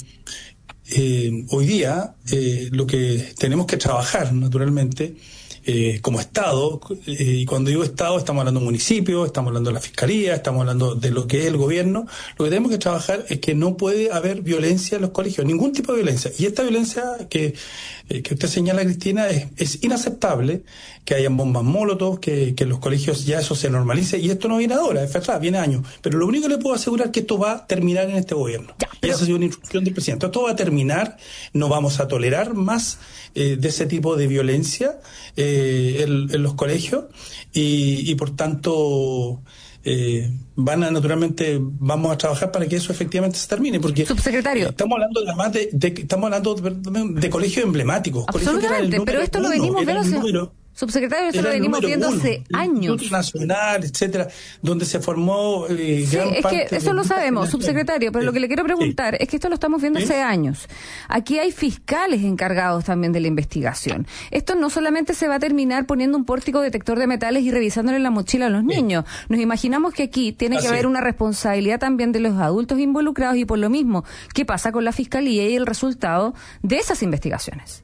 hoy día lo que tenemos que trabajar, naturalmente, como Estado, y cuando digo Estado estamos hablando de municipios, estamos hablando de la Fiscalía, estamos hablando de lo que es el gobierno. Lo que tenemos que trabajar es que no puede haber violencia en los colegios, ningún tipo de violencia. Y esta violencia que usted señala, Cristina, es inaceptable, que hayan bombas molotov, que en los colegios ya eso se normalice, y esto no viene ahora, es verdad, viene años. Pero lo único que le puedo asegurar es que esto va a terminar en este gobierno. Y esa ha sido una instrucción del presidente. Esto va a terminar, no vamos a tolerar más de ese tipo de violencia en los colegios, y por tanto naturalmente vamos a trabajar para que eso efectivamente se termine, porque subsecretario, estamos hablando además estamos hablando de colegios emblemáticos, absolutamente, pero esto lo venimos viendo. Subsecretario, eso lo venimos viendo hace años. Instituto Nacional, etcétera, donde se formó gran parte. Es que eso lo sabemos, subsecretario, pero lo que le quiero preguntar es que esto lo estamos viendo hace años. Aquí hay fiscales encargados también de la investigación. Esto no solamente se va a terminar poniendo un pórtico detector de metales y revisándole la mochila a los niños. Nos imaginamos que aquí tiene que haber una responsabilidad también de los adultos involucrados, y por lo mismo, ¿qué pasa con la fiscalía y el resultado de esas investigaciones?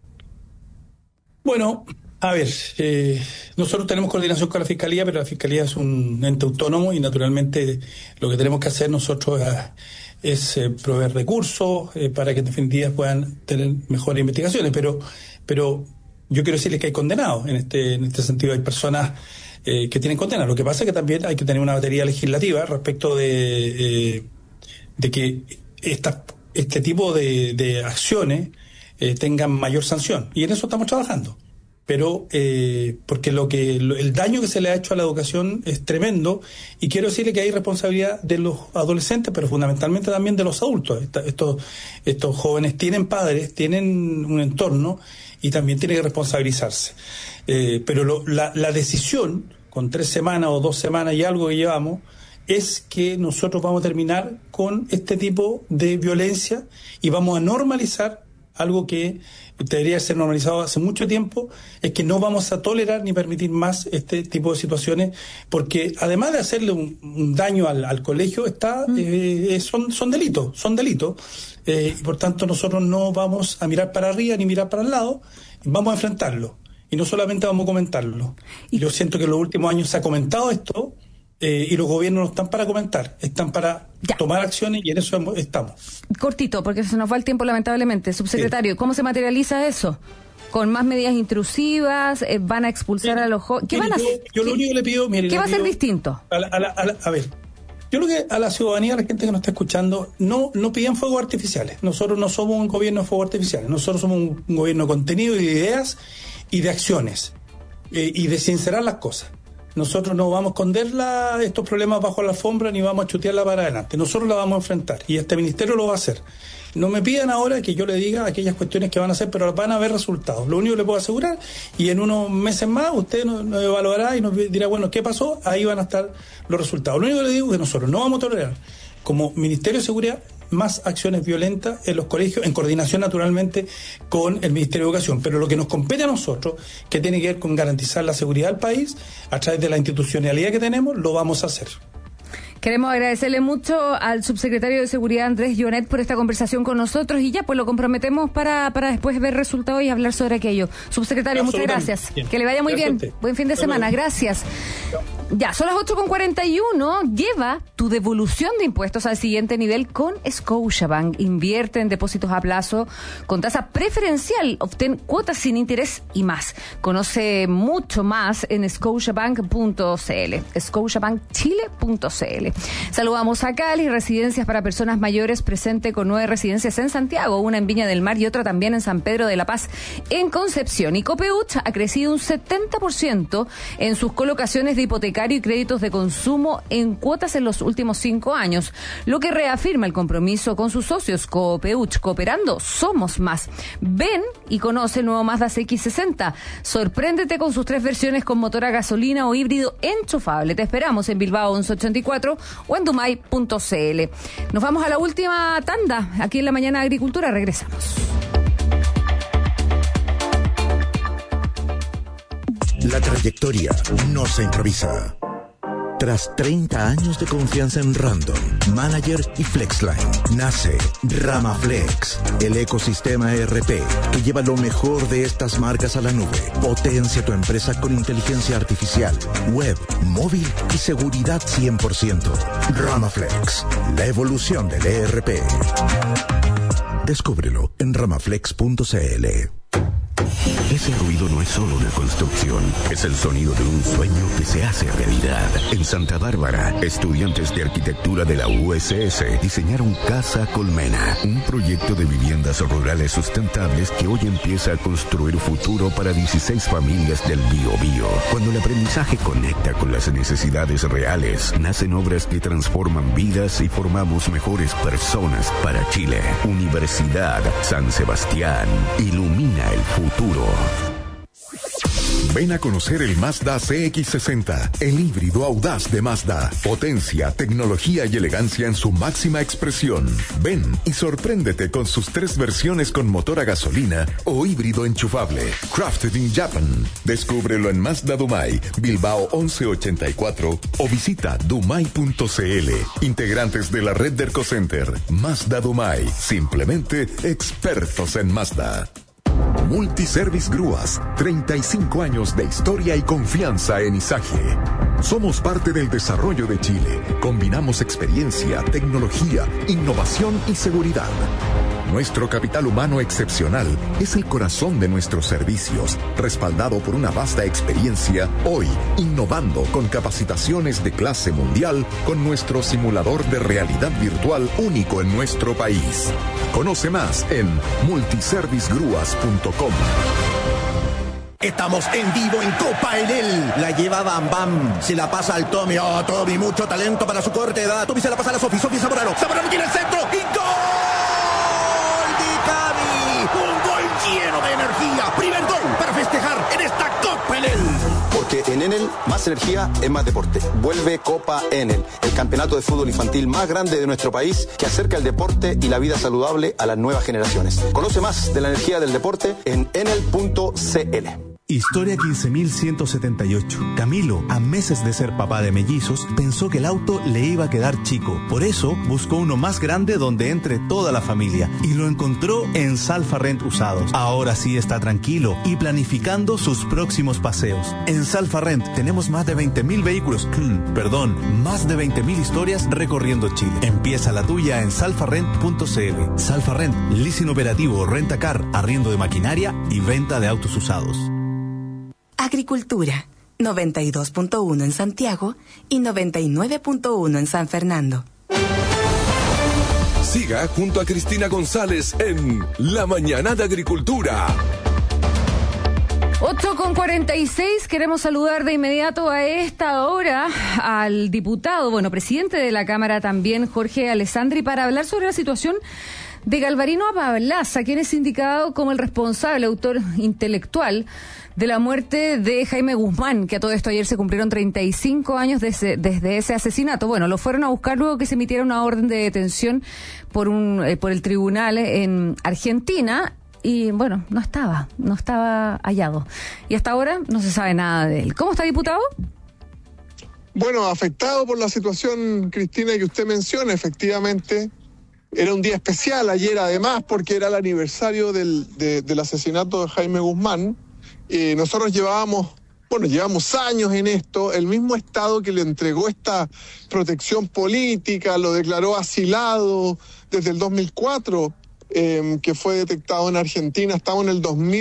Bueno, a ver, nosotros tenemos coordinación con la Fiscalía, pero la Fiscalía es un ente autónomo y naturalmente lo que tenemos que hacer nosotros es proveer recursos para que en definitiva puedan tener mejores investigaciones. Pero yo quiero decirles que hay condenados. En este sentido hay personas que tienen condenas. Lo que pasa es que también hay que tener una batería legislativa respecto de que este tipo de acciones tengan mayor sanción. Y en eso estamos trabajando. Pero porque el daño que se le ha hecho a la educación es tremendo, y quiero decirle que hay responsabilidad de los adolescentes, pero fundamentalmente también de los adultos. Estos jóvenes tienen padres, tienen un entorno, y también tienen que responsabilizarse. Pero la decisión, con 3 semanas o 2 semanas y algo que llevamos, es que nosotros vamos a terminar con este tipo de violencia y vamos a normalizar algo que debería ser normalizado hace mucho tiempo. Es que no vamos a tolerar ni permitir más este tipo de situaciones, porque además de hacerle un daño al colegio, son delitos, y por tanto nosotros no vamos a mirar para arriba ni mirar para el lado, vamos a enfrentarlo, y no solamente vamos a comentarlo. Yo siento que en los últimos años se ha comentado esto, y los gobiernos no están para comentar, están para tomar acciones, y en eso estamos. Cortito, porque se nos va el tiempo lamentablemente. Subsecretario, ¿cómo se materializa eso? ¿Con más medidas intrusivas? ¿Van a expulsar a los jóvenes? ¿Qué van a hacer? Yo lo único que le pido... ¿Qué va a ser distinto? A ver, yo creo que a la ciudadanía, a la gente que nos está escuchando, no piden fuegos artificiales. Nosotros no somos un gobierno de fuegos artificiales. Nosotros somos un gobierno de contenido y de ideas y de acciones, y de sincerar las cosas. Nosotros no vamos a esconder estos problemas bajo la alfombra, ni vamos a chutearla para adelante. Nosotros la vamos a enfrentar, y este ministerio lo va a hacer. no me pidan ahora que yo le diga aquellas cuestiones que van a hacer, pero van a haber resultados. Lo único que le puedo asegurar, y en unos meses más usted nos evaluará y nos dirá, bueno, ¿qué pasó? Ahí van a estar los resultados. Lo único que le digo es que nosotros no vamos a tolerar, como Ministerio de Seguridad, más acciones violentas en los colegios, en coordinación naturalmente con el Ministerio de Educación. Pero lo que nos compete a nosotros, que tiene que ver con garantizar la seguridad del país, a través de la institucionalidad que tenemos, lo vamos a hacer. Queremos agradecerle mucho al subsecretario de Seguridad, Andrés Llonet, por esta conversación con nosotros, y ya pues lo comprometemos para después ver resultados y hablar sobre aquello. Subsecretario, muchas gracias. Bien. Que le vaya muy bien. Buen fin de semana. Gracias. Ya, son las 8:41. Lleva tu devolución de impuestos al siguiente nivel con Scotiabank. Invierte en depósitos a plazo con tasa preferencial. Obtén cuotas sin interés y más. Conoce mucho más en scotiabank.cl. scotiabankchile.cl. Saludamos a Cali, residencias para personas mayores, presente con 9 residencias en Santiago, una en Viña del Mar y otra también en San Pedro de la Paz, en Concepción. Y Copeuch ha crecido un 70% en sus colocaciones de hipotecario y créditos de consumo en cuotas en los últimos 5 años, lo que reafirma el compromiso con sus socios. Copeuch, cooperando, somos más. Ven y conoce el nuevo Mazda CX-60. Sorpréndete con sus 3 versiones con motor a gasolina o híbrido enchufable. Te esperamos en Bilbao 1184 o en dumay.cl. Nos vamos a la última tanda aquí en La Mañana de Agricultura. Regresamos. La trayectoria no se improvisa. Tras 30 años de confianza en Random, Manager y Flexline, nace Ramaflex, el ecosistema ERP que lleva lo mejor de estas marcas a la nube. Potencia tu empresa con inteligencia artificial, web, móvil y seguridad 100%. Ramaflex, la evolución del ERP. Descúbrelo en ramaflex.cl. Ese ruido no es solo una construcción, es el sonido de un sueño que se hace realidad. En Santa Bárbara, estudiantes de arquitectura de la USS diseñaron Casa Colmena, un proyecto de viviendas rurales sustentables que hoy empieza a construir futuro para 16 familias del Biobío. Cuando el aprendizaje conecta con las necesidades reales, nacen obras que transforman vidas y formamos mejores personas para Chile. Universidad San Sebastián, ilumina el futuro. Ven a conocer el Mazda CX-60, el híbrido audaz de Mazda. Potencia, tecnología y elegancia en su máxima expresión. Ven y sorpréndete con sus 3 versiones con motor a gasolina o híbrido enchufable. Crafted in Japan. Descúbrelo en Mazda Dumay, Bilbao 1184 o visita dumay.cl. Integrantes de la red de ErcoCenter. Mazda Dumay. Simplemente expertos en Mazda. Multiservice Grúas, 35 años de historia y confianza en Izaje. Somos parte del desarrollo de Chile. Combinamos experiencia, tecnología, innovación y seguridad. Nuestro capital humano excepcional es el corazón de nuestros servicios, respaldado por una vasta experiencia, hoy innovando con capacitaciones de clase mundial con nuestro simulador de realidad virtual único en nuestro país. Conoce más en multiservicegrúas.com. Estamos en vivo en Copa Enel. La lleva Bam Bam. Se la pasa al Tommy. Oh, Tommy, mucho talento para su corta edad. Tommy se la pasa a la Sofi. Sofi Zamorano. Zamorano tiene el centro. ¡Y gol! Un gol lleno de energía. Primer gol para festejar en esta Copa Enel. Porque en Enel más energía es más deporte. Vuelve Copa Enel, el campeonato de fútbol infantil más grande de nuestro país que acerca el deporte y la vida saludable a las nuevas generaciones. Conoce más de la energía del deporte en enel.cl. Historia 15.178. Camilo, a meses de ser papá de mellizos, pensó que el auto le iba a quedar chico. Por eso buscó uno más grande donde entre toda la familia y lo encontró en Salfa Rent Usados. Ahora sí está tranquilo y planificando sus próximos paseos. En Salfa Rent tenemos más de 20.000 vehículos, más de 20.000 historias recorriendo Chile. Empieza la tuya en salfarrent.cl. Salfa Rent, leasing operativo, renta-car, arriendo de maquinaria y venta de autos usados. Agricultura, 92.1 en Santiago y 99.1 en San Fernando. Siga junto a Cristina González en La Mañana de Agricultura. 8:46, queremos saludar de inmediato a esta hora al diputado, presidente de la Cámara también, Jorge Alessandri, para hablar sobre la situación de Galvarino Pablaza, quien es indicado como el responsable, autor intelectual de la muerte de Jaime Guzmán, que a todo esto ayer se cumplieron 35 años desde ese asesinato. Bueno, lo fueron a buscar luego que se emitiera una orden de detención por el tribunal en Argentina y, bueno, no estaba hallado. Y hasta ahora no se sabe nada de él. ¿Cómo está, diputado? Bueno, afectado por la situación, Cristina, que usted menciona, efectivamente. Era un día especial ayer, además, porque era el aniversario del asesinato de Jaime Guzmán. Nosotros llevamos años en esto. El mismo Estado que le entregó esta protección política lo declaró asilado desde el 2004, que fue detectado en Argentina. Estamos en el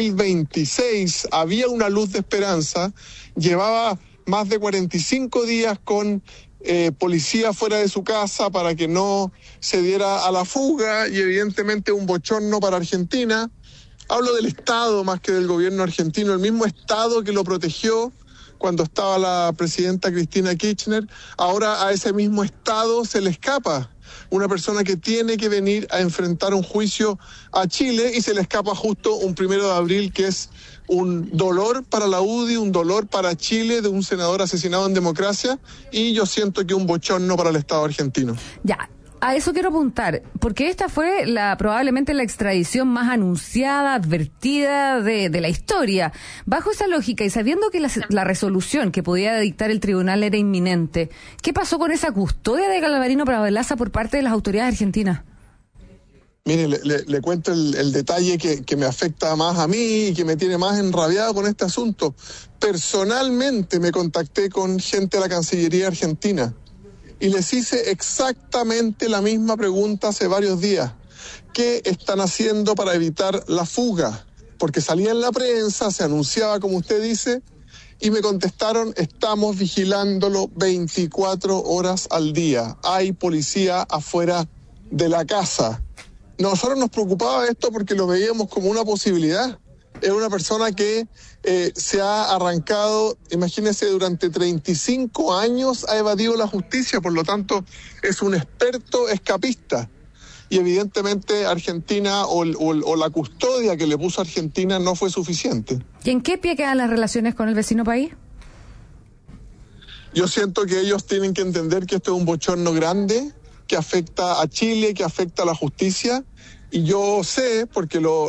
2026. Había una luz de esperanza. Llevaba más de 45 días con policía fuera de su casa para que no se diera a la fuga, y evidentemente un bochorno para Argentina. Hablo del Estado más que del gobierno argentino, el mismo Estado que lo protegió cuando estaba la presidenta Cristina Kirchner. Ahora a ese mismo Estado se le escapa una persona que tiene que venir a enfrentar un juicio a Chile, y se le escapa justo un 1 de abril, que es un dolor para la UDI, un dolor para Chile, de un senador asesinado en democracia, y yo siento que un bochorno para el Estado argentino. Ya. A eso quiero apuntar, porque esta fue probablemente la extradición más anunciada, advertida de la historia. Bajo esa lógica y sabiendo que la resolución que podía dictar el tribunal era inminente, ¿qué pasó con esa custodia de Galvarino Pablaza por parte de las autoridades argentinas? Mire, le cuento el detalle que me afecta más a mí y que me tiene más enrabiado con este asunto. Personalmente me contacté con gente de la Cancillería argentina y les hice exactamente la misma pregunta hace varios días. ¿Qué están haciendo para evitar la fuga? Porque salía en la prensa, se anunciaba, como usted dice, y me contestaron: estamos vigilándolo 24 horas al día. Hay policía afuera de la casa. Nosotros nos preocupaba esto porque lo veíamos como una posibilidad. Es una persona que se ha arrancado, imagínese, durante 35 años ha evadido la justicia, por lo tanto es un experto escapista. Y evidentemente Argentina o la custodia que le puso Argentina no fue suficiente. ¿Y en qué pie quedan las relaciones con el vecino país? Yo siento que ellos tienen que entender que esto es un bochorno grande, que afecta a Chile, que afecta a la justicia. Y yo sé, porque lo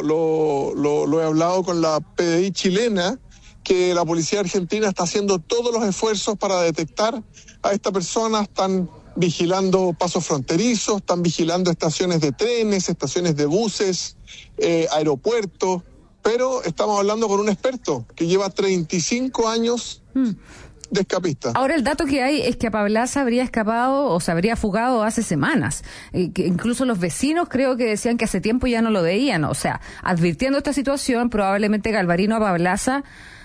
he hablado con la PDI chilena, que la policía argentina está haciendo todos los esfuerzos para detectar a esta persona. Están vigilando pasos fronterizos, están vigilando estaciones de trenes, estaciones de buses, aeropuertos. Pero estamos hablando con un experto que lleva 35 años de escapista. Ahora el dato que hay es que a Pablaza habría escapado o se habría fugado hace semanas. Que incluso los vecinos creo que decían que hace tiempo ya no lo veían. O sea, advirtiendo esta situación, probablemente Galvarino Pablaza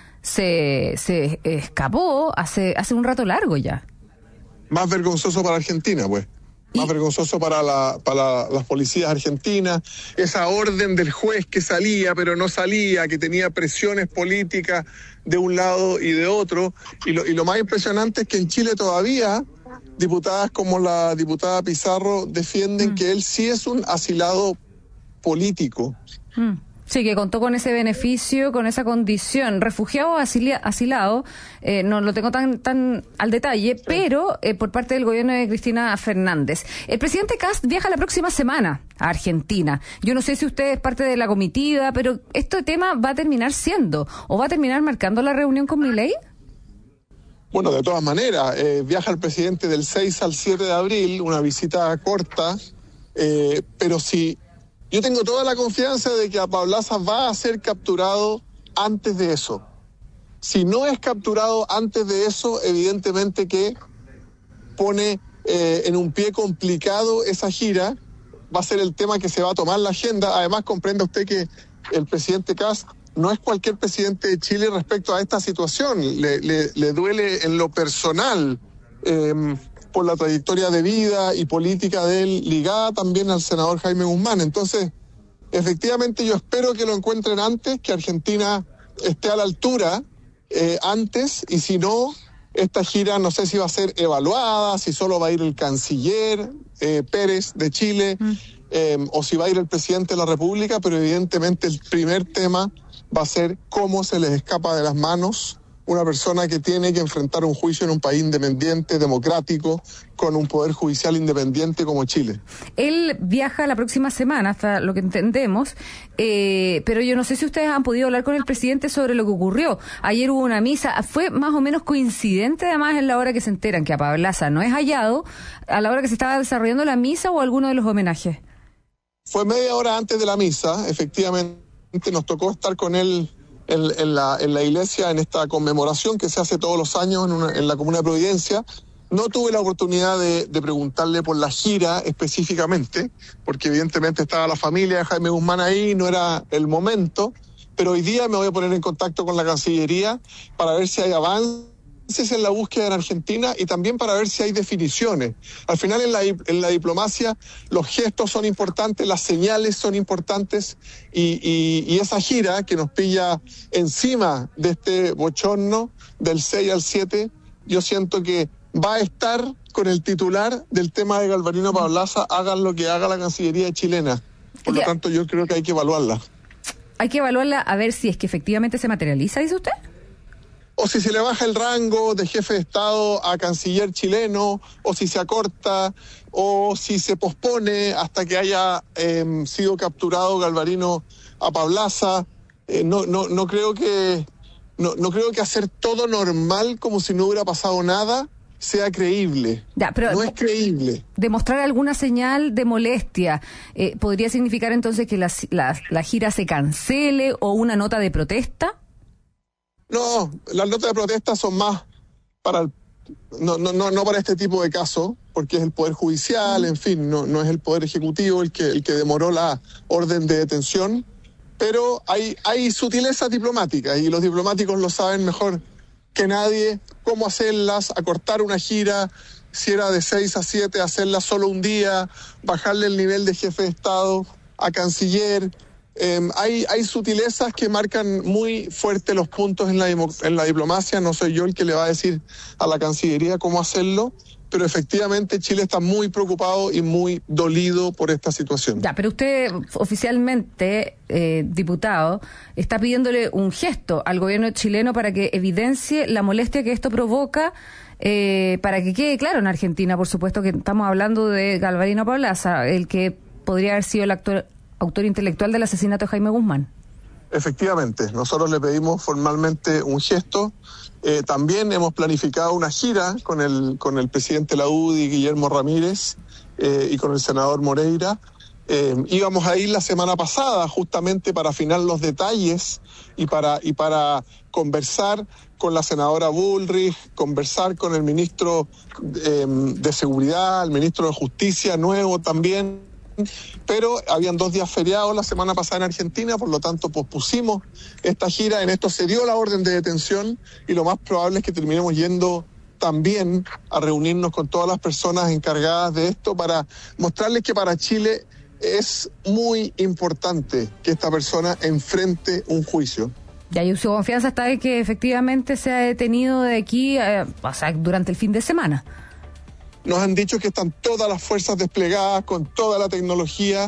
se escapó hace un rato largo ya. Más vergonzoso para Argentina, pues. Más vergonzoso para las policías argentinas. Esa orden del juez que salía, pero no salía, que tenía presiones políticas de un lado y de otro. Y lo más impresionante es que en Chile todavía diputadas como la diputada Pizarro defienden que él sí es un asilado político. Sí, que contó con ese beneficio, con esa condición. Refugiado o asilado, no lo tengo tan al detalle, sí. Pero por parte del gobierno de Cristina Fernández. El presidente Kast viaja la próxima semana a Argentina. Yo no sé si usted es parte de la comitiva, pero este tema va a terminar siendo, o va a terminar marcando la reunión con Milei. Bueno, de todas maneras, viaja el presidente del 6 al 7 de abril, una visita corta, pero sí. Yo tengo toda la confianza de que a Pablaza va a ser capturado antes de eso. Si no es capturado antes de eso, evidentemente que pone en un pie complicado esa gira. Va a ser el tema que se va a tomar la agenda. Además, comprenda usted que el presidente Kast no es cualquier presidente de Chile respecto a esta situación. Le duele en lo personal, por la trayectoria de vida y política de él, ligada también al senador Jaime Guzmán. Entonces, efectivamente yo espero que lo encuentren antes, que Argentina esté a la altura antes, y si no, esta gira no sé si va a ser evaluada, si solo va a ir el canciller Pérez de Chile, o si va a ir el presidente de la República, pero evidentemente el primer tema va a ser cómo se les escapa de las manos una persona que tiene que enfrentar un juicio en un país independiente, democrático, con un poder judicial independiente como Chile. Él viaja la próxima semana, hasta lo que entendemos, pero yo no sé si ustedes han podido hablar con el presidente sobre lo que ocurrió. Ayer hubo una misa, fue más o menos coincidente además en la hora que se enteran que a Pablaza no es hallado, a la hora que se estaba desarrollando la misa o alguno de los homenajes. Fue media hora antes de la misa, efectivamente nos tocó estar con él en la iglesia, en esta conmemoración que se hace todos los años en la Comuna de Providencia. No tuve la oportunidad de preguntarle por la gira específicamente, porque evidentemente estaba la familia de Jaime Guzmán ahí, no era el momento, pero hoy día me voy a poner en contacto con la Cancillería para ver si hay avances en la búsqueda en Argentina y también para ver si hay definiciones. Al final en la diplomacia los gestos son importantes, las señales son importantes y esa gira que nos pilla encima de este bochorno del 6 al 7, yo siento que va a estar con el titular del tema de Galvarino Pablaza, hagan lo que haga la Cancillería chilena. Por lo tanto, yo creo que hay que evaluarla. Hay que evaluarla a ver si es que efectivamente se materializa, dice usted. O si se le baja el rango de jefe de Estado a canciller chileno, o si se acorta, o si se pospone hasta que haya sido capturado Galvarino a Pablaza. No creo que hacer todo normal como si no hubiera pasado nada sea creíble. Ya, pero no es creíble. Demostrar alguna señal de molestia podría significar entonces que la gira se cancele o una nota de protesta. No, las notas de protesta son más para no para este tipo de casos, porque es el Poder Judicial, en fin, no es el Poder Ejecutivo el que demoró la orden de detención, pero hay sutilezas diplomáticas y los diplomáticos lo saben mejor que nadie, cómo hacerlas, acortar una gira, si era de 6 a 7, hacerla solo un día, bajarle el nivel de jefe de Estado a canciller. Hay sutilezas que marcan muy fuerte los puntos en la diplomacia. No soy yo el que le va a decir a la Cancillería cómo hacerlo, pero efectivamente Chile está muy preocupado y muy dolido por esta situación. Ya, pero usted oficialmente, diputado, está pidiéndole un gesto al gobierno chileno para que evidencie la molestia que esto provoca, para que quede claro en Argentina, por supuesto, que estamos hablando de Galvarino Pablaza, el que podría haber sido el autor intelectual del asesinato de Jaime Guzmán. Efectivamente, nosotros le pedimos formalmente un gesto. También hemos planificado una gira con el presidente de la UDI, Guillermo Ramírez, y con el senador Moreira. Íbamos a ir la semana pasada justamente para afinar los detalles y para conversar con la senadora Bullrich, conversar con el ministro de Seguridad, el ministro de Justicia nuevo también. Pero habían 2 días feriados la semana pasada en Argentina, por lo tanto pospusimos esta gira. En esto se dio la orden de detención y lo más probable es que terminemos yendo también a reunirnos con todas las personas encargadas de esto para mostrarles que para Chile es muy importante que esta persona enfrente un juicio. Ya, y su confianza está en que efectivamente sea detenido de aquí, durante el fin de semana. Nos han dicho que están todas las fuerzas desplegadas con toda la tecnología.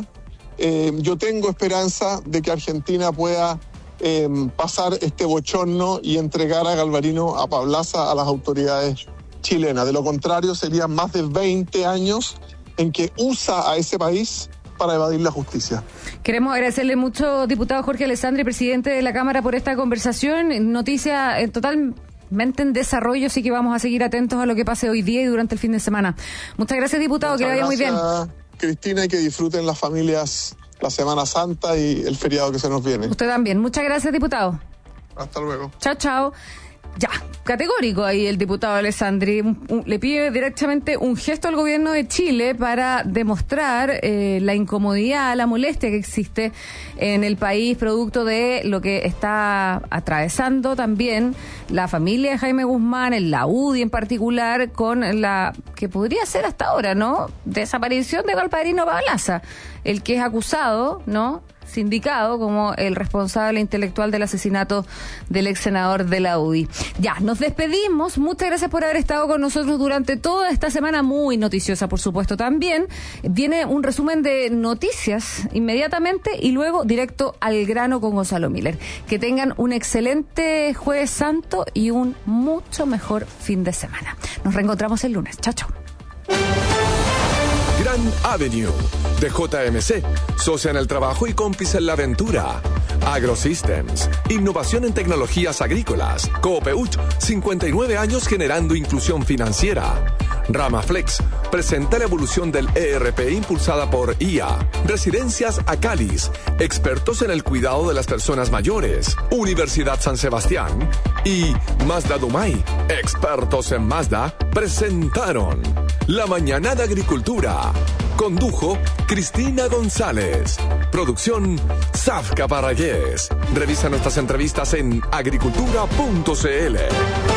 Yo tengo esperanza de que Argentina pueda pasar este bochorno y entregar a Galvarino a Pablaza a las autoridades chilenas. De lo contrario, serían más de 20 años en que usa a ese país para evadir la justicia. Queremos agradecerle mucho, diputado Jorge Alessandri, presidente de la Cámara, por esta conversación. Noticia totalmente en desarrollo, así que vamos a seguir atentos a lo que pase hoy día y durante el fin de semana. Muchas gracias, diputado. Muchas que le vaya muy bien. Cristina, y que disfruten las familias la Semana Santa y el feriado que se nos viene. Usted también. Muchas gracias, diputado. Hasta luego. Chao, chao. Ya, categórico ahí el diputado Alessandri. Le pide directamente un gesto al gobierno de Chile para demostrar la incomodidad, la molestia que existe en el país, producto de lo que está atravesando también la familia de Jaime Guzmán, en la UDI en particular, con la que podría ser hasta ahora, ¿no?, desaparición de Galvarino Pablaza, el que es acusado, ¿no?, sindicado como el responsable intelectual del asesinato del ex senador de la UDI. Ya, nos despedimos. Muchas gracias por haber estado con nosotros durante toda esta semana, muy noticiosa, por supuesto, también. Viene un resumen de noticias inmediatamente y luego directo al grano con Gonzalo Miller. Que tengan un excelente Jueves Santo y un mucho mejor fin de semana. Nos reencontramos el lunes. Chao, chao. Grand Avenue, de JMC, socia en el trabajo y cómplice en la aventura. AgroSystems, innovación en tecnologías agrícolas. Coopeuch, 59 años generando inclusión financiera. Ramaflex, presenta la evolución del ERP impulsada por IA. Residencias Acalis, expertos en el cuidado de las personas mayores. Universidad San Sebastián y Mazda Dumay, expertos en Mazda, presentaron La Mañana de Agricultura. Condujo Cristina González. Producción Safka Parragués. Revisa nuestras entrevistas en agricultura.cl.